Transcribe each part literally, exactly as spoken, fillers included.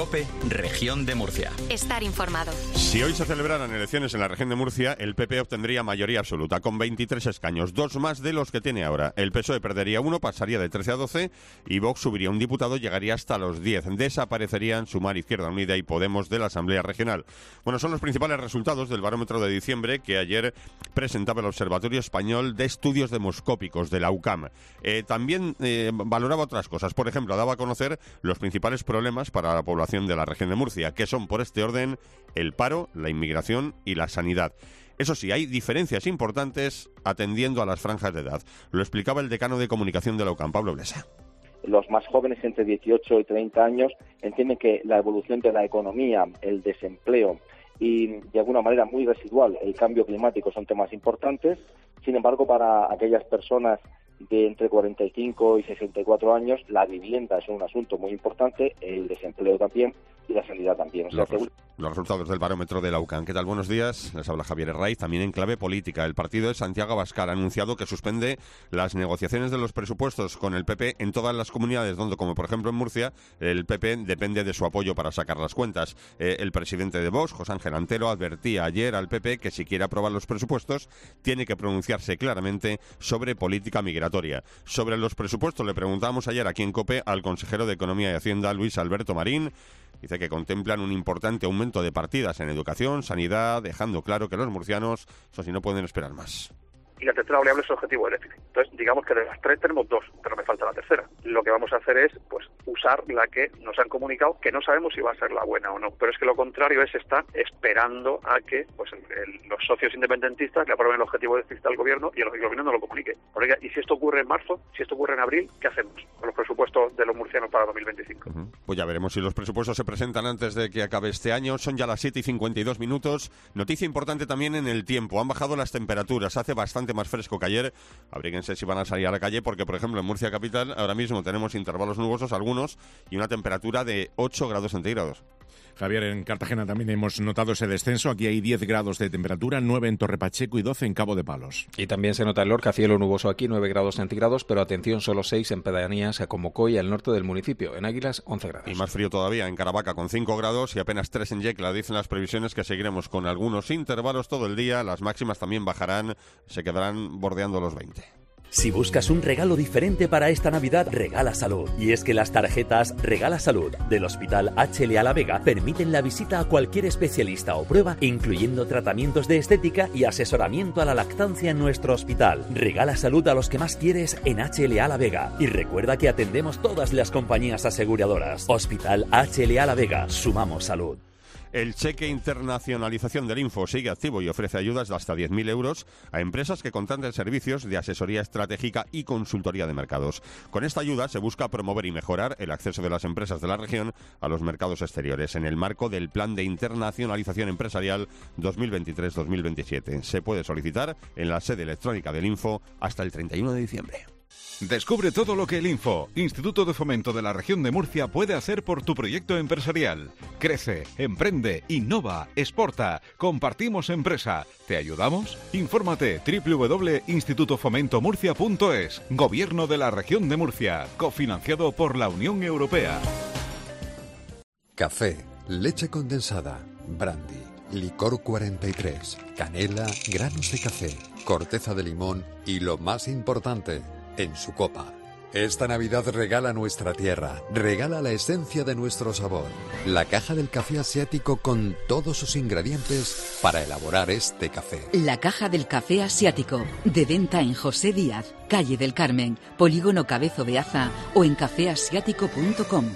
COPE, Región de Murcia. Estar informado. Si hoy se celebraran elecciones en la región de Murcia, el P P obtendría mayoría absoluta, con veintitrés escaños, dos más de los que tiene ahora. El P S O E perdería uno, pasaría de trece a doce, y Vox subiría un diputado, llegaría hasta los diez. Desaparecerían Sumar, Izquierda Unida y Podemos de la Asamblea Regional. Bueno, son los principales resultados del barómetro de diciembre que ayer presentaba el Observatorio Español de Estudios Demoscópicos de la U C A M. Eh, también eh, valoraba otras cosas. Por ejemplo, daba a conocer los principales problemas para la población de la región de Murcia, que son, por este orden, el paro, la inmigración y la sanidad. Eso sí, hay diferencias importantes atendiendo a las franjas de edad. Lo explicaba el decano de Comunicación de la U C A M, Pablo Blesa. Los más jóvenes, entre dieciocho y treinta años, entienden que la evolución de la economía, el desempleo y, de alguna manera muy residual, el cambio climático son temas importantes. Sin embargo, para aquellas personas de entre cuarenta y cinco y sesenta y cuatro años, la vivienda es un asunto muy importante, el desempleo también y la sanidad también. O sea, los, que... los resultados del barómetro de la U C A M. ¿Qué tal? Buenos días. Les habla Javier Herraiz. También en clave política, el partido de Santiago Abascal ha anunciado que suspende las negociaciones de los presupuestos con el P P en todas las comunidades donde, como por ejemplo en Murcia, el P P depende de su apoyo para sacar las cuentas. Eh, el presidente de Vox, José Ángel Antelo, advertía ayer al P P que si quiere aprobar los presupuestos tiene que pronunciarse claramente sobre política migratoria. Sobre los presupuestos le preguntamos ayer aquí en COPE al consejero de Economía y Hacienda, Luis Alberto Marín. Dice que contemplan un importante aumento de partidas en educación, sanidad, dejando claro que los murcianos, eso sí, no pueden esperar más. Y la tercera variable es el objetivo de déficit. Entonces, digamos que de las tres tenemos dos, pero me falta la tercera. Lo que vamos a hacer es, pues, usar la que nos han comunicado, que no sabemos si va a ser la buena o no. Pero es que lo contrario es estar esperando a que, pues, el, el, los socios independentistas le aprueben el objetivo de déficit al gobierno y el gobierno no lo comunique. Oiga, y si esto ocurre en marzo, si esto ocurre en abril, ¿qué hacemos con los presupuestos de los murcianos para dos mil veinticinco? Uh-huh. Pues ya veremos si los presupuestos se presentan antes de que acabe este año. Son ya las siete y cincuenta y dos minutos. Noticia importante también en el tiempo. Han bajado las temperaturas. Hace bastante más fresco que ayer. Abríguense si van a salir a la calle porque, por ejemplo, en Murcia capital ahora mismo tenemos intervalos nubosos algunos y una temperatura de ocho grados centígrados. Javier, en Cartagena también hemos notado ese descenso. Aquí hay diez grados de temperatura, nueve en Torre Pacheco y doce en Cabo de Palos. Y también se nota en Lorca, cielo nuboso aquí, nueve grados centígrados, pero atención, solo seis en pedanías como Coy, al norte del municipio. En Águilas, once grados. Y más frío todavía en Caravaca, con cinco grados y apenas tres en Yecla. Dicen las previsiones que seguiremos con algunos intervalos todo el día. Las máximas también bajarán, se quedarán bordeando los veinte. Si buscas un regalo diferente para esta Navidad, regala salud. Y es que las tarjetas Regala Salud del Hospital H L A La Vega permiten la visita a cualquier especialista o prueba, incluyendo tratamientos de estética y asesoramiento a la lactancia en nuestro hospital. Regala salud a los que más quieres en H L A La Vega. Y recuerda que atendemos todas las compañías aseguradoras. Hospital H L A La Vega. Sumamos salud. El cheque internacionalización del Info sigue activo y ofrece ayudas de hasta diez mil euros a empresas que contraten servicios de asesoría estratégica y consultoría de mercados. Con esta ayuda se busca promover y mejorar el acceso de las empresas de la región a los mercados exteriores en el marco del Plan de Internacionalización Empresarial dos mil veintitrés dos mil veintisiete. Se puede solicitar en la sede electrónica del Info hasta el treinta y uno de diciembre. Descubre todo lo que el Info, Instituto de Fomento de la Región de Murcia, puede hacer por tu proyecto empresarial. Crece, emprende, innova, exporta, compartimos empresa. ¿Te ayudamos? Infórmate doble u doble u doble punto instituto fomento murcia punto es. Gobierno de la Región de Murcia, cofinanciado por la Unión Europea. Café, leche condensada, brandy, licor cuarenta y tres, canela, granos de café, corteza de limón y lo más importante, en su copa. Esta Navidad regala nuestra tierra, regala la esencia de nuestro sabor. La caja del café asiático con todos sus ingredientes para elaborar este café. La caja del café asiático, de venta en José Díaz, calle del Carmen, Polígono Cabezo Beaza o en café asiático punto com.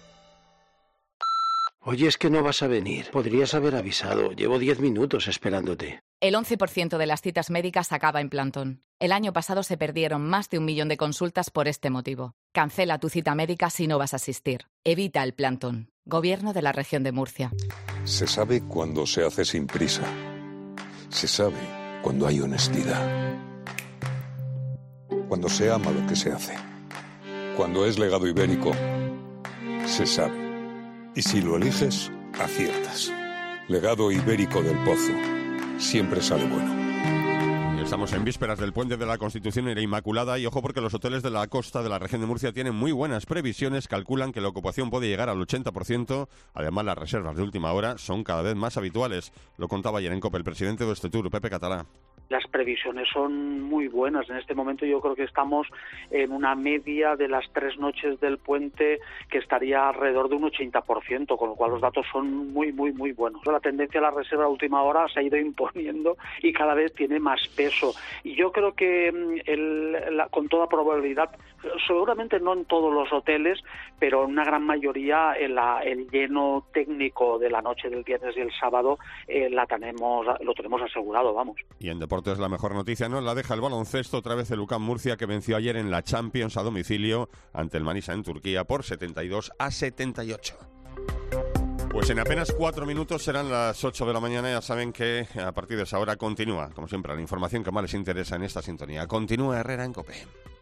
Oye, es que no vas a venir. Podrías haber avisado. Llevo diez minutos esperándote. El once por ciento de las citas médicas acaba en plantón. El año pasado se perdieron más de un millón de consultas por este motivo. Cancela tu cita médica si no vas a asistir. Evita el plantón. Gobierno de la Región de Murcia. Se sabe cuando se hace sin prisa. Se sabe cuando hay honestidad. Cuando se ama lo que se hace. Cuando es legado ibérico, se sabe. Y si lo eliges, aciertas. Legado ibérico del Pozo. Siempre sale bueno. Estamos en vísperas del Puente de la Constitución y la Inmaculada y ojo porque los hoteles de la costa de la región de Murcia tienen muy buenas previsiones, calculan que la ocupación puede llegar al ochenta por ciento, además las reservas de última hora son cada vez más habituales. Lo contaba ayer en COPE el presidente de este tour, Pepe Catalá. Las previsiones son muy buenas. En este momento yo creo que estamos en una media de las tres noches del puente que estaría alrededor de un ochenta por ciento, con lo cual los datos son muy, muy, muy buenos. La tendencia a la reserva a última hora se ha ido imponiendo y cada vez tiene más peso. Y yo creo que el, la, con toda probabilidad, seguramente no en todos los hoteles, pero en una gran mayoría en la, el lleno técnico de la noche del viernes y el sábado eh, la tenemos, lo tenemos asegurado, vamos. Y en deportes la mejor noticia nos la deja el baloncesto, otra vez el U C A M Murcia que venció ayer en la Champions a domicilio ante el Manisa en Turquía por setenta y dos a setenta y ocho. Pues en apenas cuatro minutos serán las ocho de la mañana. Ya saben que a partir de esa hora continúa, como siempre, la información que más les interesa en esta sintonía. Continúa Herrera en COPE.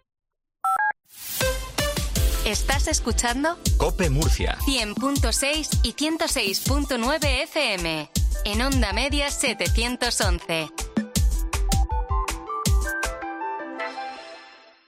¿Estás escuchando? COPE Murcia. cien punto seis y ciento seis punto nueve F M. En onda media setecientos once.